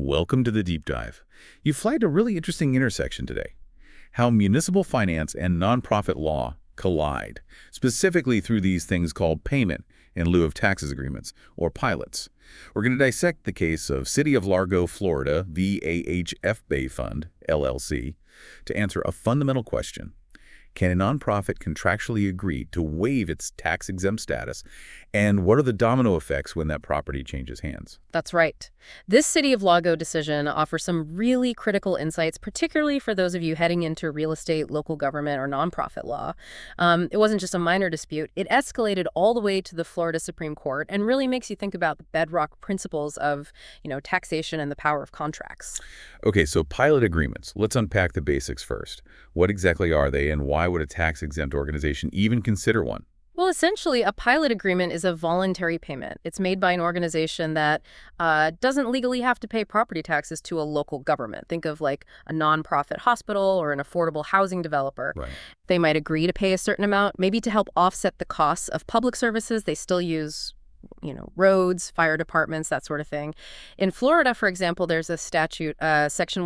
Welcome to the Deep Dive. You flagged a really interesting intersection today. How municipal finance and nonprofit law collide, specifically through these things called payment in lieu of taxes agreements, or pilots. We're going to dissect the case of City of Largo, Florida, v. AHF Bay Fund, LLC, to answer a fundamental question. Can a nonprofit contractually agree to waive its tax-exempt status, and what are the domino effects when that property changes hands? That's right. This City of Largo decision offers some really critical insights, particularly for those of you heading into real estate, local government, or nonprofit law. It wasn't just a minor dispute. It escalated all the way to the Florida Supreme Court and really makes you think about the bedrock principles of, taxation and the power of contracts. Okay, so pilot agreements. Let's unpack the basics first. What exactly are they, and why would a tax-exempt organization even consider one? Well, essentially, a pilot agreement is a voluntary payment. It's made by an organization that doesn't legally have to pay property taxes to a local government. Think of like a nonprofit hospital or an affordable housing developer. Right. They might agree to pay a certain amount, maybe to help offset the costs of public services. They still use roads, fire departments, that sort of thing. In Florida, for example, there's a statute, Section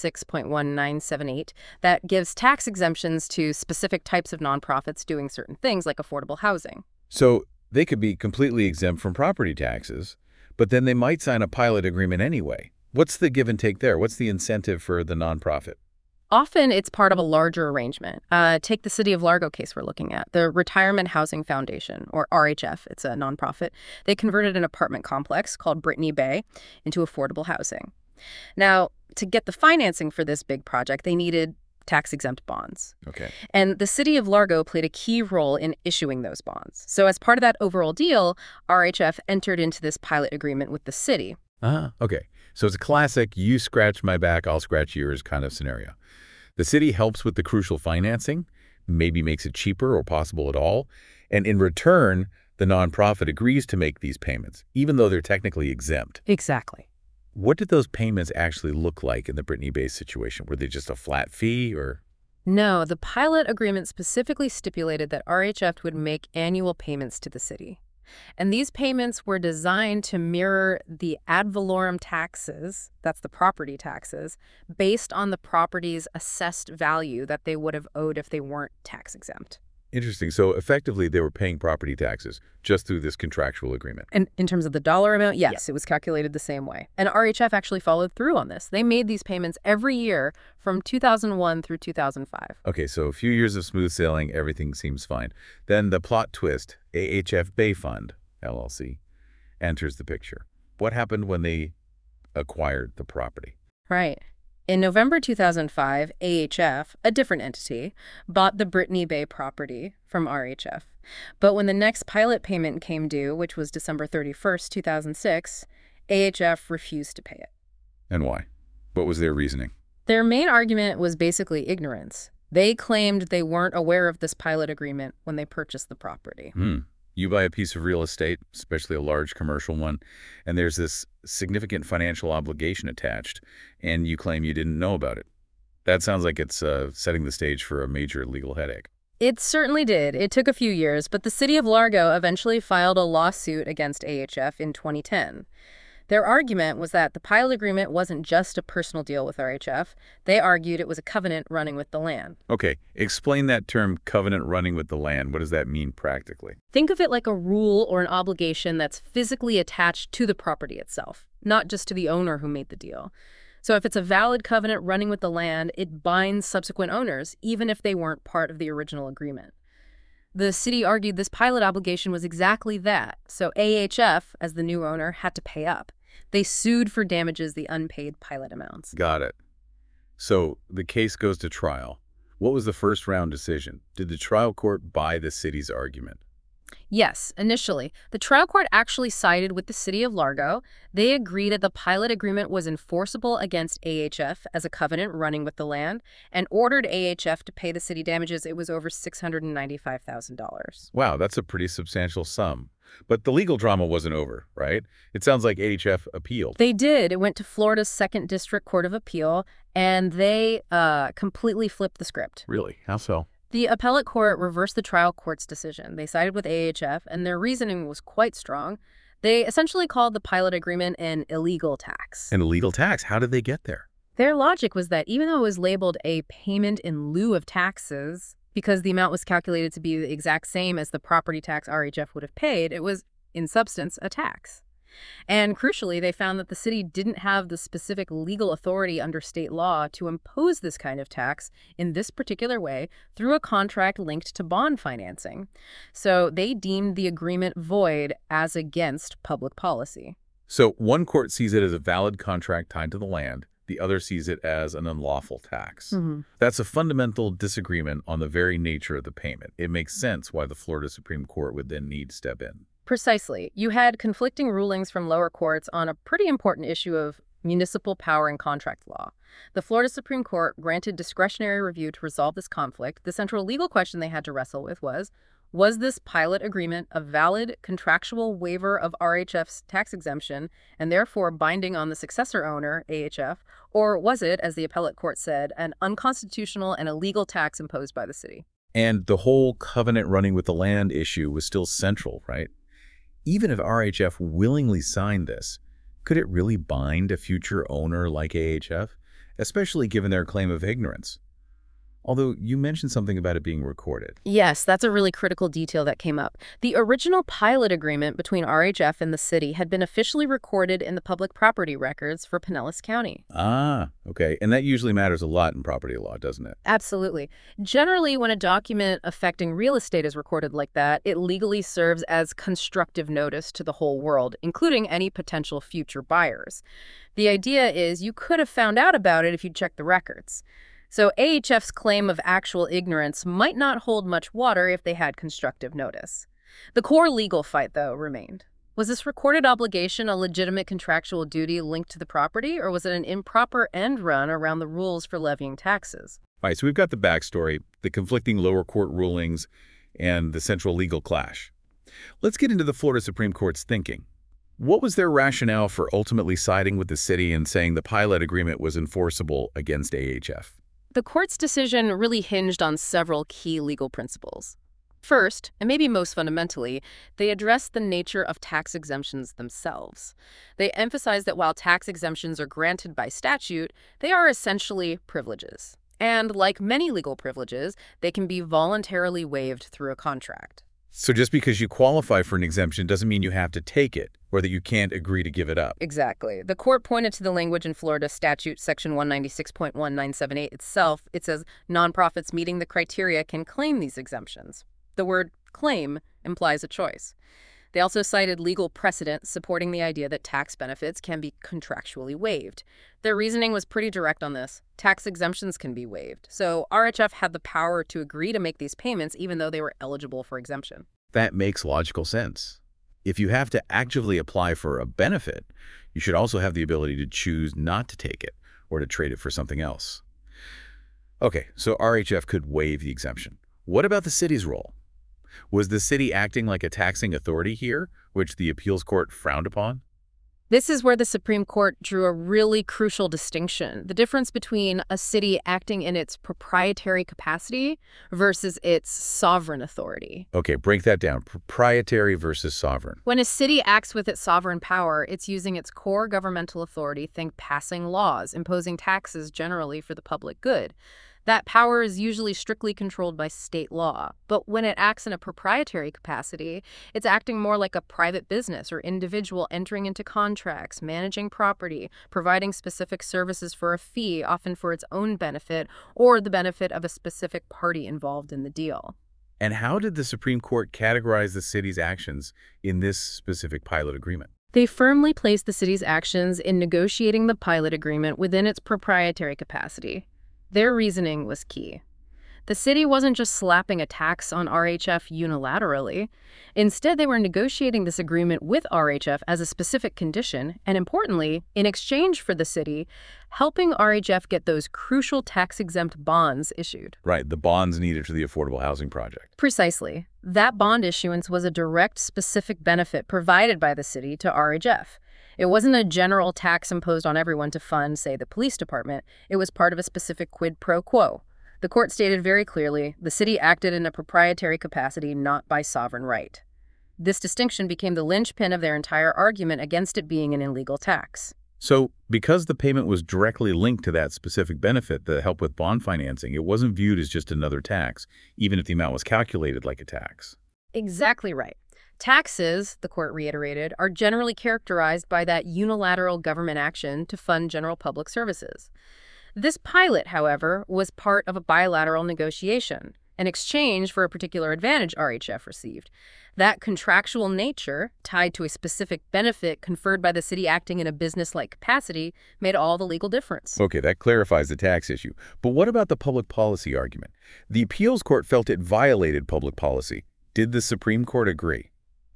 196.1978, that gives tax exemptions to specific types of nonprofits doing certain things like affordable housing. So they could be completely exempt from property taxes, but then they might sign a pilot agreement anyway. What's the give and take there? What's the incentive for the nonprofit? Often it's part of a larger arrangement. Take the City of Largo case we're looking at. The Retirement Housing Foundation, or RHF, it's a nonprofit. They converted an apartment complex called Brittany Bay into affordable housing. Now, to get the financing for this big project, they needed tax-exempt bonds. Okay. And the City of Largo played a key role in issuing those bonds. So as part of that overall deal, RHF entered into this pilot agreement with the city. Okay. So it's a classic you scratch my back, I'll scratch yours kind of scenario. The city helps with the crucial financing, maybe makes it cheaper or possible at all, and in return, the nonprofit agrees to make these payments, even though they're technically exempt. Exactly. What did those payments actually look like in the Brittany Bay situation? Were they just a flat fee or? No, the pilot agreement specifically stipulated that RHF would make annual payments to the city. And these payments were designed to mirror the ad valorem taxes, that's the property taxes, based on the property's assessed value that they would have owed if they weren't tax exempt. Interesting. So effectively, they were paying property taxes just through this contractual agreement. And in terms of the dollar amount, yes, It was calculated the same way. And RHF actually followed through on this. They made these payments every year from 2001 through 2005. Okay, so a few years of smooth sailing, everything seems fine. Then the plot twist, AHF Bay Fund, LLC, enters the picture. What happened when they acquired the property? Right. In November 2005, AHF, a different entity, bought the Brittany Bay property from RHF. But when the next pilot payment came due, which was December 31st, 2006, AHF refused to pay it. And why? What was their reasoning? Their main argument was basically ignorance. They claimed they weren't aware of this pilot agreement when they purchased the property. You buy a piece of real estate, especially a large commercial one, and there's this significant financial obligation attached, and you claim you didn't know about it. That sounds like it's setting the stage for a major legal headache. It certainly did. It took a few years, but the City of Largo eventually filed a lawsuit against AHF in 2010. Their argument was that the pilot agreement wasn't just a personal deal with RHF. They argued it was a covenant running with the land. Okay, explain that term, covenant running with the land. What does that mean practically? Think of it like a rule or an obligation that's physically attached to the property itself, not just to the owner who made the deal. So if it's a valid covenant running with the land, it binds subsequent owners, even if they weren't part of the original agreement. The city argued this pilot obligation was exactly that, so AHF, as the new owner, had to pay up. They sued for damages the unpaid pilot amounts. Got it. So the case goes to trial. What was the first round decision? Did the trial court buy the city's argument? Yes, initially. The trial court actually sided with the City of Largo. They agreed that the pilot agreement was enforceable against AHF as a covenant running with the land and ordered AHF to pay the city damages. It was over $695,000. Wow, that's a pretty substantial sum. But the legal drama wasn't over, right? It sounds like AHF appealed. They did. It went to Florida's 2nd District Court of Appeal, and they completely flipped the script. Really? How so? The appellate court reversed the trial court's decision. They sided with AHF, and their reasoning was quite strong. They essentially called the pilot agreement an illegal tax. An illegal tax. How did they get there? Their logic was that even though it was labeled a payment in lieu of taxes, because the amount was calculated to be the exact same as the property tax RHF would have paid, it was, in substance, a tax. And crucially, they found that the city didn't have the specific legal authority under state law to impose this kind of tax in this particular way through a contract linked to bond financing. So they deemed the agreement void as against public policy. So one court sees it as a valid contract tied to the land. The other sees it as an unlawful tax. That's a fundamental disagreement on the very nature of the payment. It makes sense why the Florida Supreme Court would then need to step in. Precisely. You had conflicting rulings from lower courts on a pretty important issue of municipal power and contract law. The Florida Supreme Court granted discretionary review to resolve this conflict. The central legal question they had to wrestle with was this pilot agreement a valid contractual waiver of RHF's tax exemption and therefore binding on the successor owner, AHF, or was it, as the appellate court said, an unconstitutional and illegal tax imposed by the city? And the whole covenant running with the land issue was still central, right? Even if RHF willingly signed this, could it really bind a future owner like AHF, especially given their claim of ignorance? Although you mentioned something about it being recorded. Yes, that's a really critical detail that came up. The original pilot agreement between RHF and the city had been officially recorded in the public property records for Pinellas County. Ah, okay. And that usually matters a lot in property law, doesn't it? Absolutely. Generally, when a document affecting real estate is recorded like that, it legally serves as constructive notice to the whole world, including any potential future buyers. The idea is you could have found out about it if you'd checked the records. So AHF's claim of actual ignorance might not hold much water if they had constructive notice. The core legal fight, though, remained. Was this recorded obligation a legitimate contractual duty linked to the property, or was it an improper end run around the rules for levying taxes? All right, so we've got the backstory, the conflicting lower court rulings, and the central legal clash. Let's get into the Florida Supreme Court's thinking. What was their rationale for ultimately siding with the city and saying the pilot agreement was enforceable against AHF? The court's decision really hinged on several key legal principles. First, and maybe most fundamentally, they addressed the nature of tax exemptions themselves. They emphasized that while tax exemptions are granted by statute, they are essentially privileges. And like many legal privileges, they can be voluntarily waived through a contract. So just because you qualify for an exemption doesn't mean you have to take it, or that you can't agree to give it up. Exactly. The court pointed to the language in Florida Statute Section 196.1978 itself. It says nonprofits meeting the criteria can claim these exemptions. The word claim implies a choice. They also cited legal precedent supporting the idea that tax benefits can be contractually waived. Their reasoning was pretty direct on this. Tax exemptions can be waived. So RHF had the power to agree to make these payments even though they were eligible for exemption. That makes logical sense. If you have to actively apply for a benefit, you should also have the ability to choose not to take it or to trade it for something else. Okay, so RHF could waive the exemption. What about the city's role? Was the city acting like a taxing authority here, which the appeals court frowned upon? This is where the Supreme Court drew a really crucial distinction, the difference between a city acting in its proprietary capacity versus its sovereign authority. Okay, break that down. Proprietary versus sovereign. When a city acts with its sovereign power, it's using its core governmental authority, think passing laws, imposing taxes generally for the public good. That power is usually strictly controlled by state law. But when it acts in a proprietary capacity, it's acting more like a private business or individual entering into contracts, managing property, providing specific services for a fee, often for its own benefit or the benefit of a specific party involved in the deal. And how did the Supreme Court categorize the city's actions in this specific pilot agreement? They firmly placed the city's actions in negotiating the pilot agreement within its proprietary capacity. Their reasoning was key. The city wasn't just slapping a tax on RHF unilaterally. Instead, they were negotiating this agreement with RHF as a specific condition, and importantly, in exchange for the city, helping RHF get those crucial tax-exempt bonds issued. Right, the bonds needed for the Affordable Housing Project. Precisely. That bond issuance was a direct, specific benefit provided by the city to RHF. It wasn't a general tax imposed on everyone to fund, say, the police department. It was part of a specific quid pro quo. The court stated very clearly, the city acted in a proprietary capacity, not by sovereign right. This distinction became the linchpin of their entire argument against it being an illegal tax. So, because the payment was directly linked to that specific benefit, the help with bond financing, it wasn't viewed as just another tax, even if the amount was calculated like a tax. Exactly right. Taxes, the court reiterated, are generally characterized by that unilateral government action to fund general public services. This pilot, however, was part of a bilateral negotiation, an exchange for a particular advantage RHF received. That contractual nature, tied to a specific benefit conferred by the city acting in a business-like capacity, made all the legal difference. Okay, that clarifies the tax issue. But what about the public policy argument? The appeals court felt it violated public policy. Did the Supreme Court agree?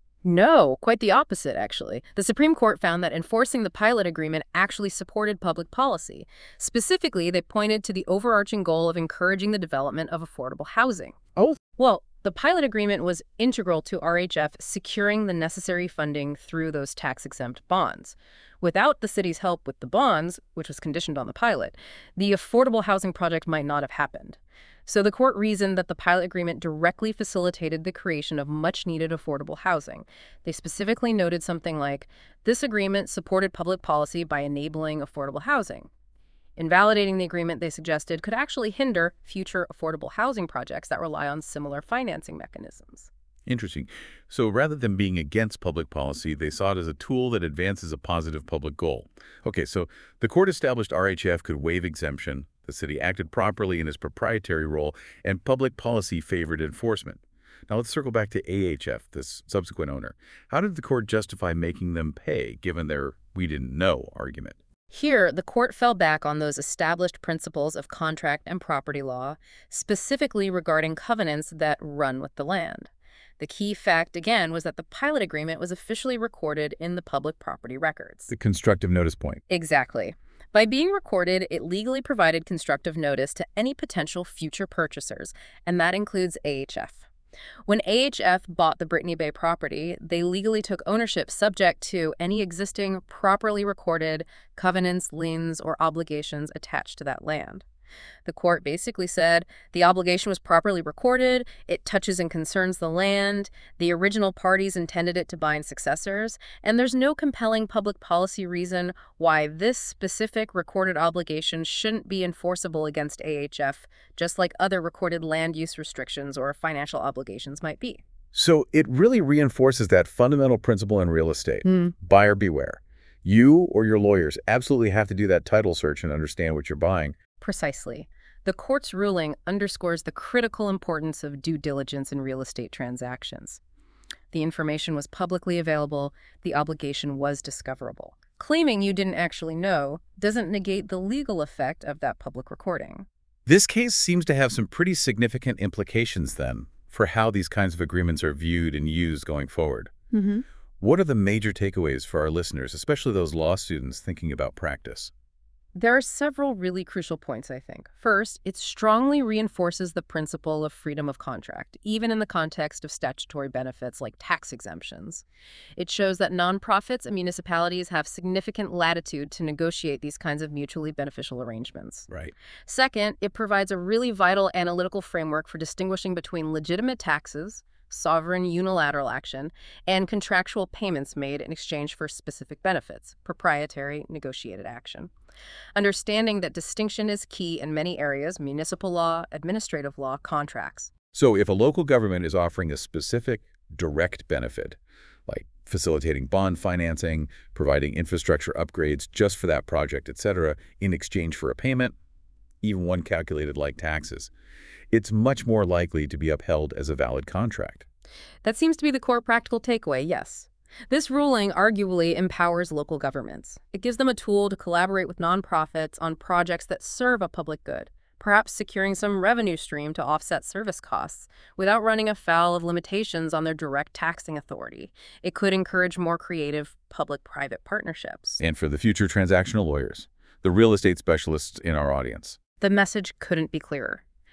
No, quite the opposite, actually. The Supreme Court found that enforcing the pilot agreement actually supported public policy. Specifically, they pointed to the overarching goal of encouraging the development of affordable housing. Oh. Well, the pilot agreement was integral to RHF securing the necessary funding through those tax-exempt bonds. Without the city's help with the bonds, which was conditioned on the pilot, the affordable housing project might not have happened. So the court reasoned that the pilot agreement directly facilitated the creation of much-needed affordable housing. They specifically noted something like, this agreement supported public policy by enabling affordable housing. Invalidating the agreement, they suggested, could actually hinder future affordable housing projects that rely on similar financing mechanisms. Interesting. So rather than being against public policy, they saw it as a tool that advances a positive public goal. Okay, so the court established RHF could waive exemption, the city acted properly in its proprietary role, and public policy favored enforcement. Now let's circle back to AHF, this subsequent owner. How did the court justify making them pay, given their "we didn't know" argument? Here, the court fell back on those established principles of contract and property law, specifically regarding covenants that run with the land. The key fact, again, was that the pilot agreement was officially recorded in the public property records. The constructive notice point. Exactly. By being recorded, it legally provided constructive notice to any potential future purchasers, and that includes AHF. When AHF bought the Brittany Bay property, they legally took ownership subject to any existing properly recorded covenants, liens, or obligations attached to that land. The court basically said the obligation was properly recorded, it touches and concerns the land, the original parties intended it to bind successors, and there's no compelling public policy reason why this specific recorded obligation shouldn't be enforceable against AHF, just like other recorded land use restrictions or financial obligations might be. So it really reinforces that fundamental principle in real estate. Buyer beware. You or your lawyers absolutely have to do that title search and understand what you're buying. Precisely. The court's ruling underscores the critical importance of due diligence in real estate transactions. The information was publicly available, the obligation was discoverable. Claiming you didn't actually know doesn't negate the legal effect of that public recording. This case seems to have some pretty significant implications, then, for how these kinds of agreements are viewed and used going forward. What are the major takeaways for our listeners, especially those law students thinking about practice? There are several really crucial points, I think. First, it strongly reinforces the principle of freedom of contract, even in the context of statutory benefits like tax exemptions. It shows that nonprofits and municipalities have significant latitude to negotiate these kinds of mutually beneficial arrangements. Right. Second, it provides a really vital analytical framework for distinguishing between legitimate taxes, sovereign unilateral action, and contractual payments made in exchange for specific benefits, proprietary negotiated action. Understanding that distinction is key in many areas: municipal law, administrative law, contracts. So if a local government is offering a specific direct benefit, like facilitating bond financing, providing infrastructure upgrades just for that project, etc., in exchange for a payment, even one calculated like taxes, it's much more likely to be upheld as a valid contract. That seems to be the core practical takeaway, yes. This ruling arguably empowers local governments. It gives them a tool to collaborate with nonprofits on projects that serve a public good, perhaps securing some revenue stream to offset service costs without running afoul of limitations on their direct taxing authority. It could encourage more creative public-private partnerships. And for the future transactional lawyers, the real estate specialists in our audience, The message couldn't be clearer.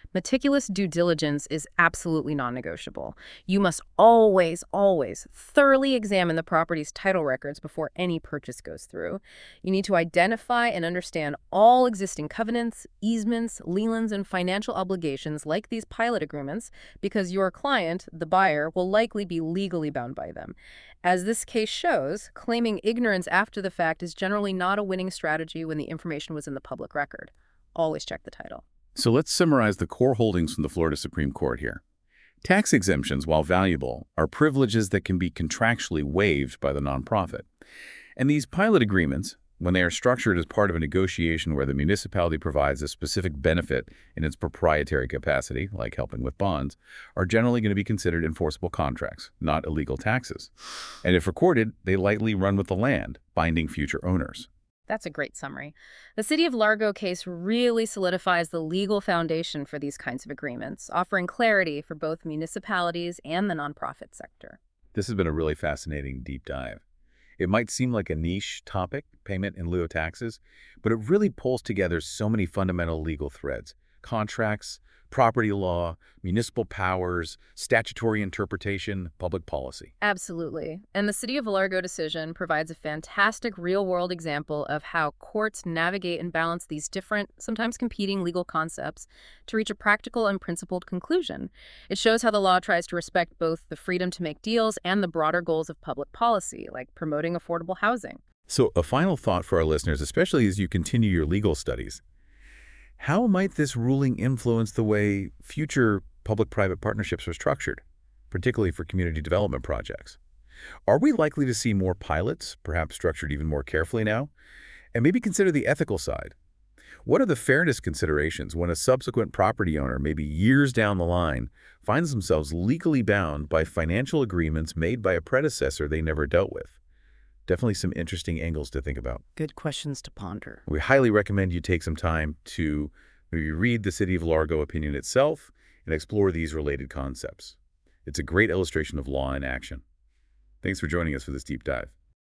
Meticulous due diligence is absolutely non-negotiable. You must always, always thoroughly examine the property's title records before any purchase goes through. You need to identify and understand all existing covenants, easements, liens, and financial obligations like these pilot agreements because your client, the buyer, will likely be legally bound by them. As this case shows, claiming ignorance after the fact is generally not a winning strategy when the information was in the public record. Always check the title. So let's summarize the core holdings from the Florida Supreme Court here. Tax exemptions, while valuable, are privileges that can be contractually waived by the nonprofit. And these pilot agreements, when they are structured as part of a negotiation where the municipality provides a specific benefit in its proprietary capacity, like helping with bonds, are generally going to be considered enforceable contracts, not illegal taxes. And if recorded, they lightly run with the land, binding future owners. That's a great summary. The City of Largo case really solidifies the legal foundation for these kinds of agreements, offering clarity for both municipalities and the nonprofit sector. This has been a really fascinating deep dive. It might seem like a niche topic, payment in lieu of taxes, but it really pulls together so many fundamental legal threads: contracts, property law, municipal powers, statutory interpretation, public policy. Absolutely. And the City of Largo decision provides a fantastic real-world example of how courts navigate and balance these different, sometimes competing legal concepts to reach a practical and principled conclusion. It shows how the law tries to respect both the freedom to make deals and the broader goals of public policy, like promoting affordable housing. So a final thought for our listeners, especially as you continue your legal studies. How might this ruling influence the way future public-private partnerships are structured, particularly for community development projects? Are we likely to see more pilots, perhaps structured even more carefully now? And maybe consider the ethical side. What are the fairness considerations when a subsequent property owner, maybe years down the line, finds themselves legally bound by financial agreements made by a predecessor they never dealt with? Definitely some interesting angles to think about. Good questions to ponder. We highly recommend you take some time to maybe read the City of Largo opinion itself and explore these related concepts. It's a great illustration of law in action. Thanks for joining us for this deep dive.